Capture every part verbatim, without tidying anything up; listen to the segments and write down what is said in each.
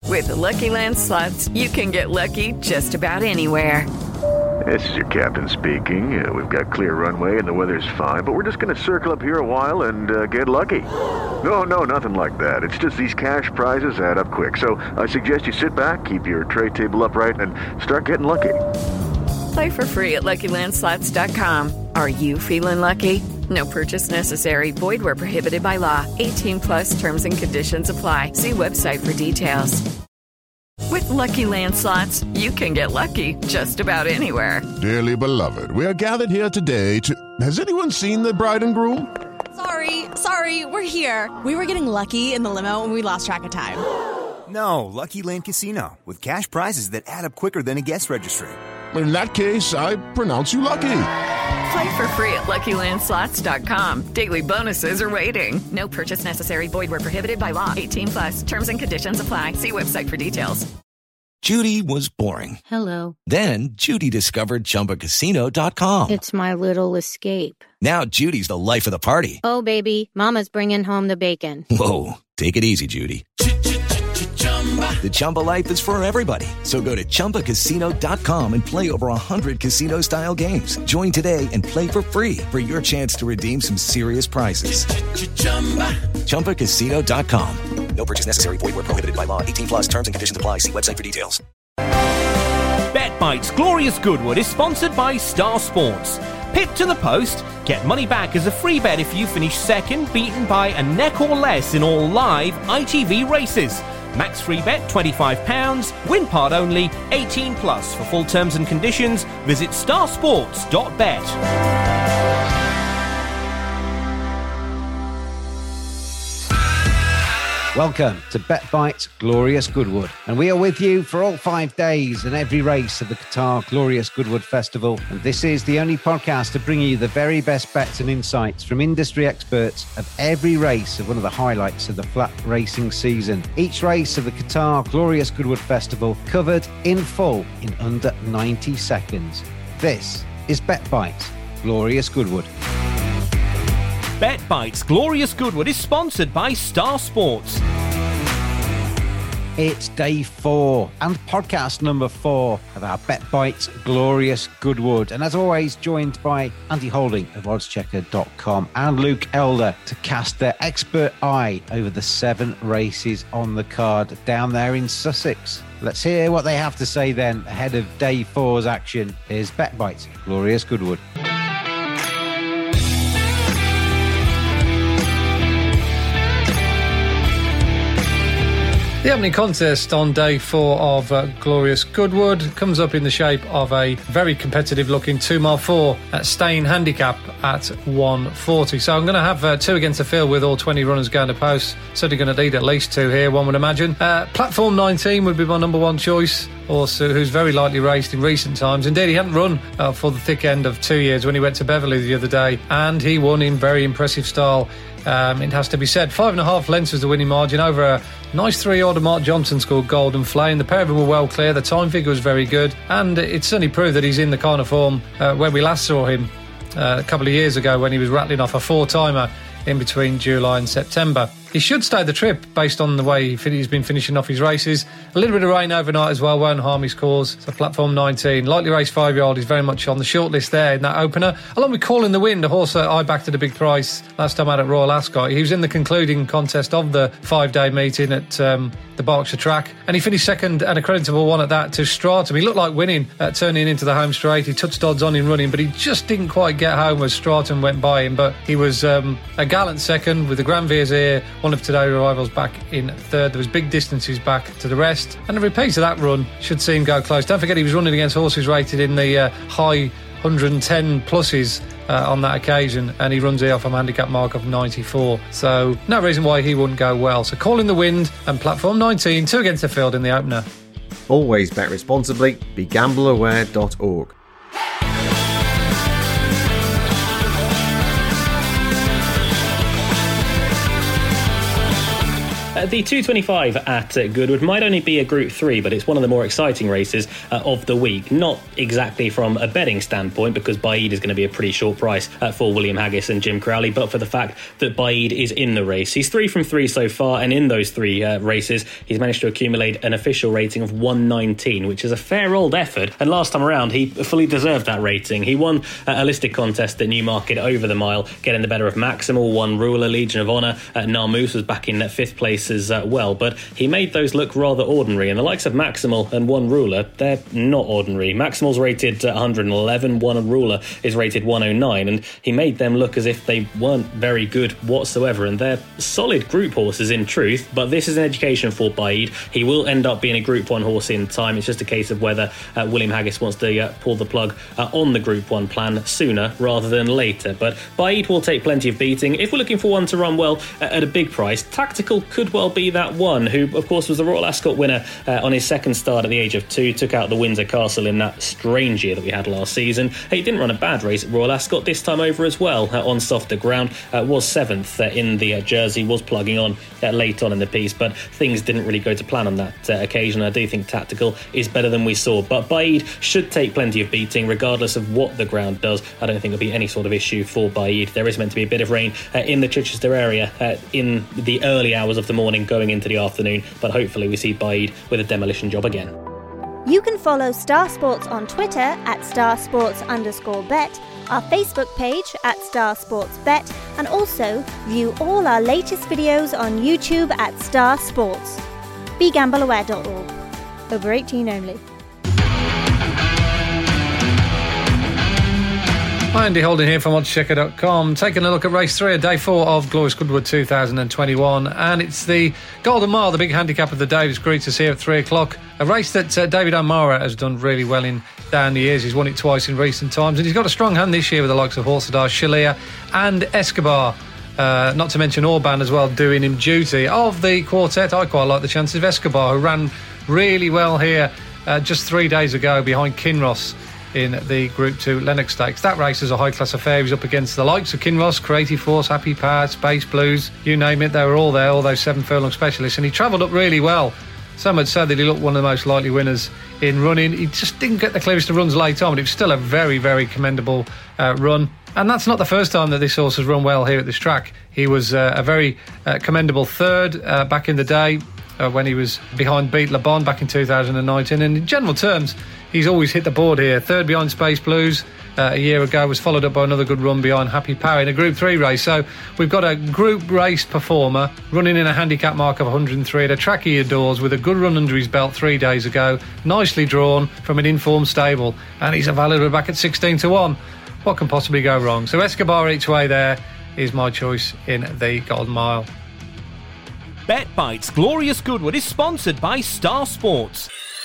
With the Lucky Land Slots, you can get lucky just about anywhere. This is your captain speaking. Uh, we've got clear runway and the weather's fine, but we're just going to circle up here a while and uh, get lucky. No, no, nothing like that. It's just these cash prizes add up quick. So I suggest you sit back, keep your tray table upright, and start getting lucky. Play for free at Lucky Land Slots dot com. Are you feeling lucky? No purchase necessary. Void where prohibited by law. eighteen plus terms and conditions apply. See website for details. With Lucky Land Slots, you can get lucky just about anywhere. Dearly beloved, we are gathered here today to... Has anyone seen the bride and groom? Sorry, sorry, we're here. We were getting lucky in the limo and we lost track of time. No, Lucky Land Casino, with cash prizes that add up quicker than a guest registry. In that case, I pronounce you lucky. Play for free at Lucky Land Slots dot com. Daily bonuses are waiting. No purchase necessary. Void where prohibited by law. eighteen plus. Terms and conditions apply. See website for details. Judy was boring. Hello. Then Judy discovered Chumba Casino dot com. It's my little escape. Now Judy's the life of the party. Oh, baby, mama's bringing home the bacon. Whoa, take it easy, Judy. The Chumba life is for everybody. So go to Chumba Casino dot com and play over one hundred casino-style games. Join today and play for free for your chance to redeem some serious prizes. Chumba Casino dot com. No purchase necessary. Void where prohibited by law. eighteen plus terms and conditions apply. See website for details. BetBite's Glorious Goodwood is sponsored by Star Sports. Pipped to the post, get money back as a free bet if you finish second, beaten by a neck or less in all live I T V races. Max free bet twenty-five pounds, win part only, eighteen plus. For full terms and conditions, visit star sports dot bet. Welcome to BetBite's Glorious Goodwood, and we are with you for all five days and every race of the Qatar Glorious Goodwood Festival. And this is the only podcast to bring you the very best bets and insights from industry experts of every race of one of the highlights of the flat racing season. Each race of the Qatar Glorious Goodwood Festival covered in full in under ninety seconds. This is BetBite's Glorious Goodwood. BetBite's Glorious Goodwood is sponsored by Star Sports. It's day four and podcast number four of our BetBite's Glorious Goodwood. And as always, joined by Andy Holding of oddschecker dot com and Luke Elder to cast their expert eye over the seven races on the card down there in Sussex. Let's hear what they have to say then ahead of day four's action. Here's BetBite's Glorious Goodwood. The opening contest on day four of uh, Glorious Goodwood comes up in the shape of a very competitive-looking two mile four at Staying Handicap at one forty. So I'm going to have uh, two against the field with all twenty runners going to post. Certainly going to need at least two here, one would imagine. Uh, Platform nineteen would be my number one choice, also, who's very lightly raced in recent times. Indeed, he hadn't run uh, for the thick end of two years when he went to Beverley the other day, and he won in very impressive style. Um, it has to be said, five and a half lengths was the winning margin over a nice three-order Mark Johnson scored Golden Flame. The pair of them were well clear, the time figure was very good, and it certainly proved that he's in the kind of form uh, where we last saw him uh, a couple of years ago when he was rattling off a four-timer in between July and September. He should stay the trip based on the way he's been finishing off his races. A little bit of rain overnight as well won't harm his cause. So Platform nineteen, lightly raced five-year-old, is very much on the short list there in that opener. Along with Calling the Wind, a horse that I backed at a big price last time out at Royal Ascot. He was in the concluding contest of the five-day meeting at um, the Berkshire track, and he finished second and a creditable one at that to Stratum. He looked like winning, uh, turning into the home straight. He touched odds on in running, but he just didn't quite get home as Stratum went by him. But he was um, a gallant second with the Grand Vizier, one of today's rivals, back in third. There was big distances back to the rest, and a repeat of that run should see him go close. Don't forget he was running against horses rated in the uh, high one hundred ten pluses uh, on that occasion, and he runs here from a handicap mark of ninety-four, so no reason why he wouldn't go well. So Calling the Wind and Platform nineteen, two against the field in the opener. Always bet responsibly. Be gamble aware dot org. Uh, the two twenty-five at uh, Goodwood might only be a Group three, but it's one of the more exciting races uh, of the week. Not exactly from a betting standpoint, because Baaeed is going to be a pretty short price uh, for William Haggis and Jim Crowley, but for the fact that Baaeed is in the race. He's three from three so far, and in those three uh, races, he's managed to accumulate an official rating of one nineteen, which is a fair old effort. And last time around, he fully deserved that rating. He won uh, a listed contest at Newmarket over the mile, getting the better of Maximal, won Ruler, Legion of Honour. Uh, Narmoose was back in uh, fifth place as uh, well, but he made those look rather ordinary. And the likes of Maximal and One Ruler, they're not ordinary. Maximal's rated uh, one eleven, One Ruler is rated one oh nine, and he made them look as if they weren't very good whatsoever. And they're solid group horses in truth, but this is an education for Baaeed. He will end up being a Group one horse in time. It's just a case of whether uh, William Haggis wants to uh, pull the plug uh, on the Group one plan sooner rather than later. But Baaeed will take plenty of beating. If we're looking for one to run well uh, at a big price, Tactical could well be that one, who of course was the Royal Ascot winner uh, on his second start at the age of two, took out the Windsor Castle in that strange year that we had last season. He didn't run a bad race at Royal Ascot this time over as well uh, on softer ground, uh, was seventh uh, in the uh, Jersey, was plugging on uh, late on in the piece, but things didn't really go to plan on that uh, occasion. I do think Tactical is better than we saw, but Baaeed should take plenty of beating regardless of what the ground does. I don't think there'll be any sort of issue for Baaeed. There is meant to be a bit of rain uh, in the Chichester area uh, in the early hours of the morning going into the afternoon, but hopefully we see Baaeed with a demolition job again. You can follow Star Sports on Twitter at starsports underscore bet, our Facebook page at Star Sports Bet, and also view all our latest videos on YouTube at Star Sports. be gamble aware dot org. Over eighteen only. Hi, Andy Holden here from odds checker dot com, taking a look at race three of day four of Glorious Goodwood two thousand twenty-one, and it's the Golden Mile, the big handicap of the day. It's greets us here at three o'clock. A race that uh, David O'Mara has done really well in down the years. He's won it twice in recent times, and he's got a strong hand this year with the likes of Horsadar, Shalia and Escobar. Uh, not to mention Orban as well, doing him duty. Of the quartet, I quite like the chances of Escobar, who ran really well here uh, just three days ago behind Kinross in the Group two Lennox Stakes. That race is a high-class affair. He's up against the likes of Kinross, Creative Force, Happy Power, Space Blues, you name it, they were all there, all those seven furlong specialists, and he travelled up really well. Some had said that he looked one of the most likely winners in running. He just didn't get the clearest of runs late on, but it was still a very, very commendable uh, run. And that's not the first time that this horse has run well here at this track. He was uh, a very uh, commendable third uh, back in the day uh, when he was behind Beat Le Bon back in two thousand nineteen. And in general terms, he's always hit the board here. Third behind Space Blues uh, a year ago, was followed up by another good run behind Happy Power in a Group three race. So we've got a group race performer running in a handicap mark of one hundred three at a track he adores, with a good run under his belt three days ago, nicely drawn from an informed stable, and he's available back at sixteen to one. What can possibly go wrong? So Escobar each way there is my choice in the Golden Mile. Bet Bites Glorious Goodwood is sponsored by Star Sports.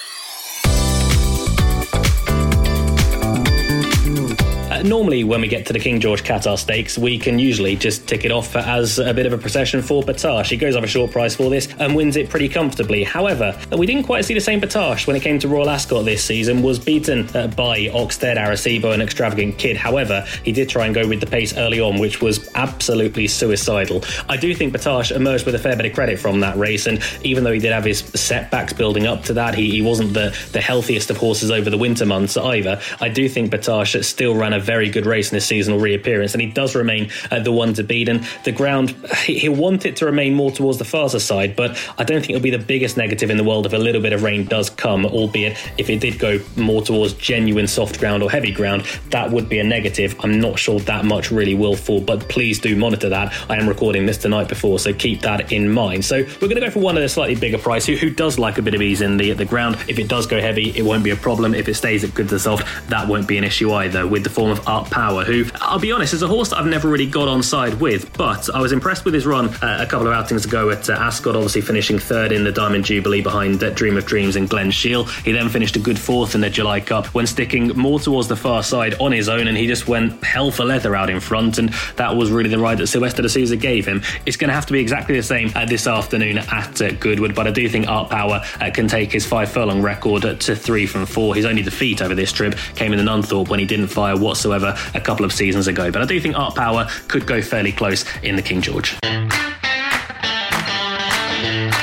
Uh, normally, when we get to the King George Qatar Stakes, we can usually just tick it off as a bit of a procession for Batash. He goes up a short price for this and wins it pretty comfortably. However, we didn't quite see the same Batash when it came to Royal Ascot this season. Was beaten uh, by Oxted, Arecibo and Extravagant Kid. However, he did try and go with the pace early on, which was absolutely suicidal. I do think Batash emerged with a fair bit of credit from that race, and even though he did have his setbacks building up to that, he, he wasn't the, the healthiest of horses over the winter months either. I do think Batash still ran a very good race in his seasonal reappearance, and he does remain uh, the one to beat. And the ground, he, he'll want it to remain more towards the faster side, but I don't think it'll be the biggest negative in the world if a little bit of rain does come, albeit if it did go more towards genuine soft ground or heavy ground, that would be a negative. I'm not sure that much really will fall, but please do monitor that. I am recording this tonight before, so keep that in mind. So we're going to go for one at a slightly bigger price, who, who does like a bit of ease in the, the ground. If it does go heavy, it won't be a problem. If it stays at good to soft, that won't be an issue either, with the form of Art Power, who, I'll be honest, is a horse that I've never really got on side with, but I was impressed with his run uh, a couple of outings ago at uh, Ascot, obviously finishing third in the Diamond Jubilee behind uh, Dream of Dreams and Glen Shiel. He then finished a good fourth in the July Cup when sticking more towards the far side on his own, and he just went hell for leather out in front, and that was really the ride that Sylvester de Sousa gave him. It's going to have to be exactly the same uh, this afternoon at uh, Goodwood, but I do think Art Power uh, can take his five furlong record uh, to three from four. His only defeat over this trip came in the Nunthorpe when he didn't fire whatsoever a couple of seasons ago, but I do think Art Power could go fairly close in the King George.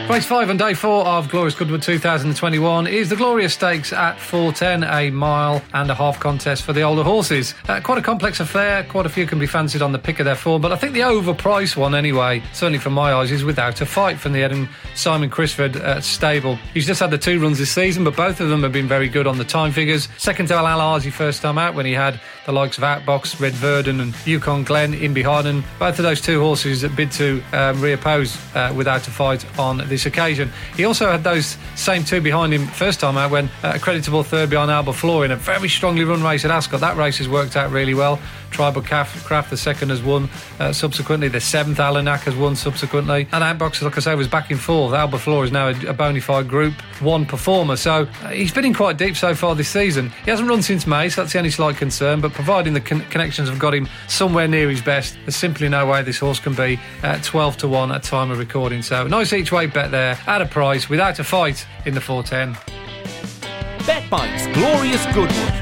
Race five on day four of Glorious Goodwood two thousand twenty-one is the Glorious Stakes at four ten, a mile and a half contest for the older horses. Uh, quite a complex affair, quite a few can be fancied on the pick of their form, but I think the overpriced one anyway, certainly from my eyes, is Without a Fight from the Eden Simon Crisford uh, stable. He's just had the two runs this season, but both of them have been very good on the time figures. Second to Al Alazi first time out when he had the likes of Outbox, Red Verdon and Yukon Glen in behind, and both of those two horses that bid to um, reoppose uh, Without a Fight on this occasion. He also had those same two behind him first time out when uh, a creditable third behind Alba Floor in a very strongly run race at Ascot. That race has worked out really well. Tribal Craft, the second, has won uh, subsequently. The seventh, Alanak, has won subsequently. And Outbox, like I say, was back in fourth. Alba Floor is now a, a bona fide Group one performer. So uh, he's been in quite deep so far this season. He hasn't run since May, so that's the only slight concern. But providing the con- connections have got him somewhere near his best, there's simply no way this horse can be uh, twelve to one at time of recording. So nice each way bet there at a price, Without a Fight in the four ten. BetBite's Glorious Goodwood.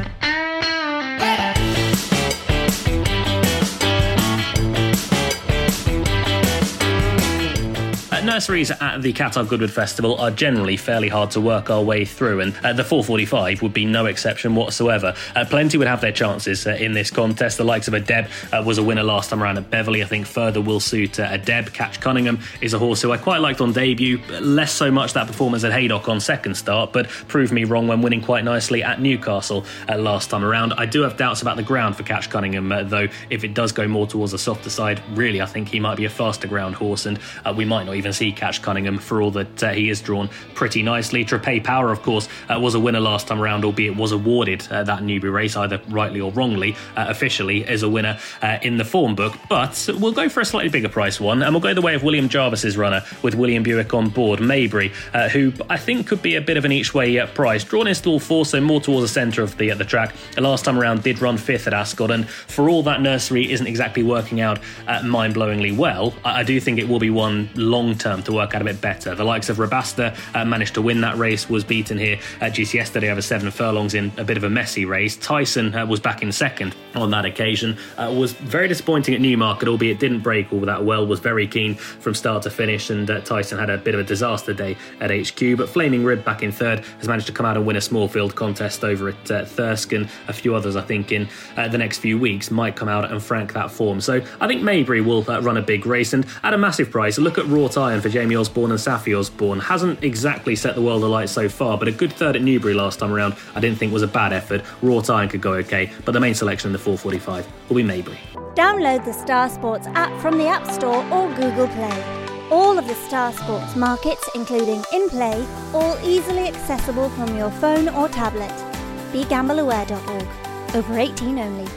Nurseries at the Qatar Goodwood Festival are generally fairly hard to work our way through, and uh, the four forty-five would be no exception whatsoever. Uh, plenty would have their chances uh, in this contest. The likes of Adeb uh, was a winner last time around at Beverley. I think further will suit uh, Adeb. Catch Cunningham is a horse who I quite liked on debut, less so much that performance at Haydock on second start, but proved me wrong when winning quite nicely at Newcastle uh, last time around. I do have doubts about the ground for Catch Cunningham, uh, though if it does go more towards the softer side, really I think he might be a faster ground horse, and uh, we might not even see Catch Cunningham for all that uh, he is drawn pretty nicely. Trepay Power, of course, uh, was a winner last time around, albeit was awarded uh, that Newbury race, either rightly or wrongly, uh, officially as a winner uh, in the form book. But we'll go for a slightly bigger price one, and we'll go the way of William Jarvis's runner with William Buick on board, Maybury, uh, who I think could be a bit of an each way uh, price. Drawn in stall four, so more towards the centre of the, uh, the track. The last time around did run fifth at Ascot, and for all that Nursery isn't exactly working out uh, mind-blowingly well, I, I do think it will be one long-term to work out a bit better. The likes of Rabasta uh, managed to win that race, was beaten here uh, just yesterday over seven furlongs in a bit of a messy race. Tyson uh, was back in second on that occasion. Uh, was very disappointing at Newmarket, albeit didn't break all that well, was very keen from start to finish, and uh, Tyson had a bit of a disaster day at H Q, but Flaming Rib back in third has managed to come out and win a small field contest over at uh, Thirsk, and a few others I think in uh, the next few weeks might come out and frank that form. So I think Maybury will uh, run a big race, and at a massive price, look at Wrought Iron for Jamie Osborne and Safi Osborne. Hasn't exactly set the world alight so far, but a good third at Newbury last time around I didn't think was a bad effort. Wrought Iron could go okay, but the main selection in the four forty-five will be Maybury. Download the Star Sports app from the App Store or Google Play. All of the Star Sports markets, including in-play, all easily accessible from your phone or tablet. be gamble aware dot org. Over eighteen only.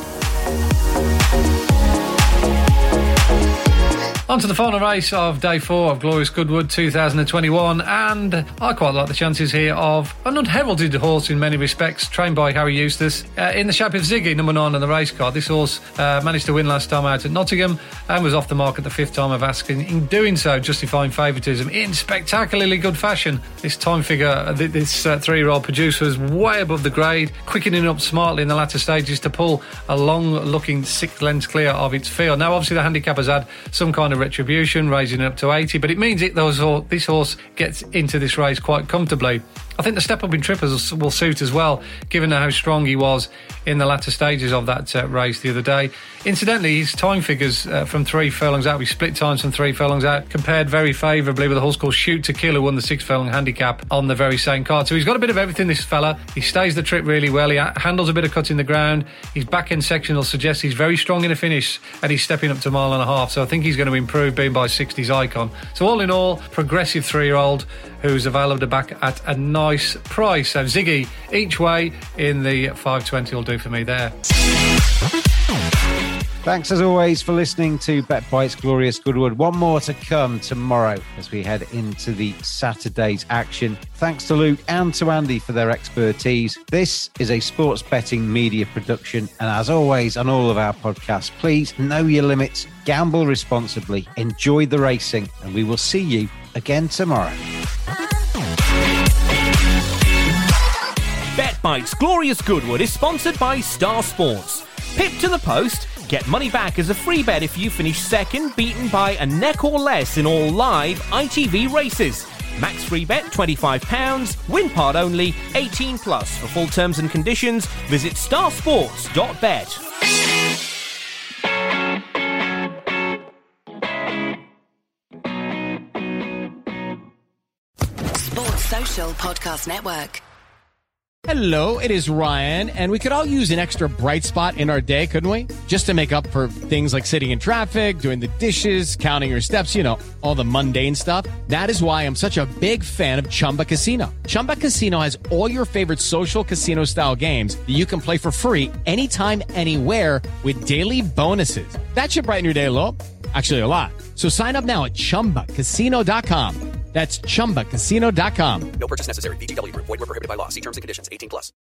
On to the final race of day four of Glorious Goodwood two thousand twenty-one, and I quite like the chances here of an unheralded horse in many respects, trained by Harry Eustace, uh, in the shape of Ziggy, number nine on the race card. This horse uh, managed to win last time out at Nottingham and was off the mark at the fifth time of asking. In doing so, justifying favouritism in spectacularly good fashion. This time figure, this uh, three-year-old producer was way above the grade, quickening up smartly in the latter stages to pull a long-looking sixth length clear of its field. Now, obviously, the handicap has had some kind of retribution, raising it up to eighty, but it means it those this horse gets into this race quite comfortably. I think the step up in trippers will suit as well, given how strong he was in the latter stages of that uh, race the other day. Incidentally, his time figures uh, from three furlongs out, we split times from three furlongs out, compared very favourably with a horse called Shoot to Kill, who won the six furlong handicap on the very same card. So he's got a bit of everything, this fella. He stays the trip really well. He handles a bit of cutting the ground. His back end section will suggest he's very strong in a finish, and he's stepping up to a mile and a half. So I think he's going to improve, being by sixties icon. So all in all, progressive three-year-old who's available back at a nice price. So Ziggy each way in the five twenty will do for me there. Thanks as always for listening to BetBite's Glorious Goodwood. One more to come tomorrow as we head into the Saturday's action. Thanks to Luke and to Andy for their expertise. This is a sports betting media production, and as always on all of our podcasts, please know your limits, gamble responsibly, enjoy the racing, and we will see you again tomorrow. BetBite's Glorious Goodwood is sponsored by Star Sports. Pip to the post, Get money back as a free bet if you finish second, beaten by a neck or less in all live I T V races. Max free bet twenty-five pounds, win part only, eighteen plus. For full terms and conditions, visit star sports dot bet. Sports Social Podcast Network. Hello, it is Ryan, and we could all use an extra bright spot in our day, couldn't we? Just to make up for things like sitting in traffic, doing the dishes, counting your steps, you know, all the mundane stuff. That is why I'm such a big fan of Chumba Casino. Chumba Casino has all your favorite social casino-style games that you can play for free anytime, anywhere with daily bonuses. That should brighten your day a little. Actually, a lot. So sign up now at chumba casino dot com. That's chumba casino dot com. No purchase necessary. V G W Group. Void where prohibited by law. See terms and conditions. eighteen plus.